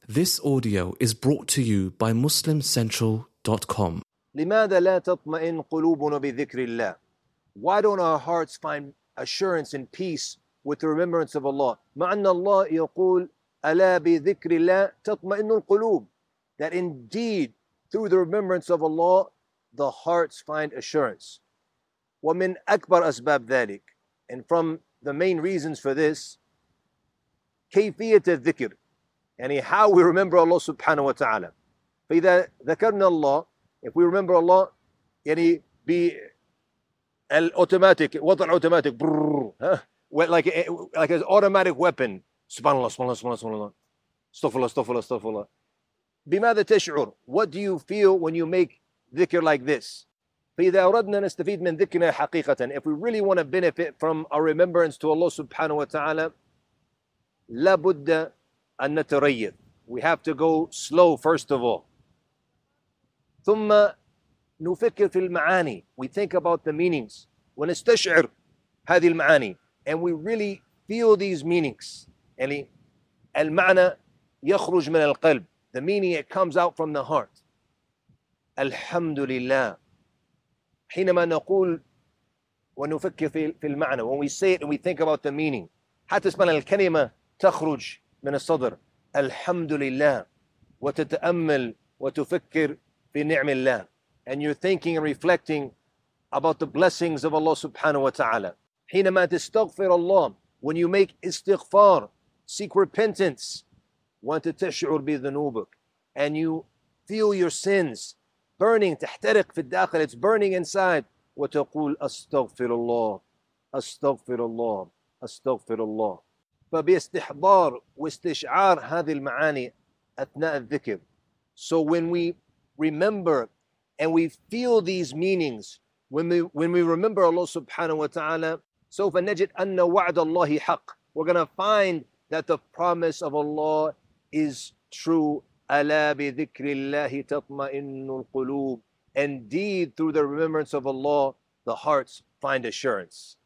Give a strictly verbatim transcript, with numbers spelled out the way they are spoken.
This audio is brought to you by Muslim Central dot com. لماذا لا تطمئن قلوبنا بذكر الله? Why don't our hearts find assurance and peace with the remembrance of Allah? مع أن الله يقول ألا بذكر الله تطمئن القلوب. That indeed through the remembrance of Allah the hearts find assurance. ومن أكبر أسباب ذلك, and from the main reasons for this, كيفية الذكر, يعني how we remember Allah subhanahu wa ta'ala. فإذا ذكرنا الله, if we remember Allah, يعني بالautomatic, وضع automatic, huh? like, like an automatic weapon. Subhanallah, subhanallah, subhanallah, subhanallah, astaghfirullah, astaghfirullah. بماذا تشعر? What do you feel when you make dhikr like this? فإذا أردنا نستفيد من ذكرنا حقيقة, if we really want to benefit from our remembrance to Allah subhanahu wa ta'ala, لابد أن نتريث. We have to go slow first of all. ثم نفكر في المعاني. We think about the meanings. ونستشعر هذه المعاني. And we really feel these meanings. يعني المعنى يخرج من القلب. The meaning, it comes out from the heart. الحمد لله. حينما نقول ونفكر في في المعنى, when we say it and we think about the meaning, حتى اسمنا الكلمة تخرج من الصدر. الحمد لله. وتتأمل وتفكر في نعم الله. And you're thinking and reflecting about the blessings of Allah subhanahu wa ta'ala. حينما تستغفر الله, when you make istighfar, seek repentance, وأنت تشعر بذنوبك, and you feel your sins burning, تحترق في الداخل, it's burning inside, وتقول أستغفر الله أستغفر الله أستغفر الله. فباستحضار واستشعار هذه المعاني أثناء الذكر. So when we remember and we feel these meanings, when we when we remember Allah subhanahu wa ta'ala, سوف نجد أن وعد الله حق. We're going to find that the promise of Allah is true. ألا بذكر الله تطمئن القلوب. Indeed, through the remembrance of Allah, the hearts find assurance.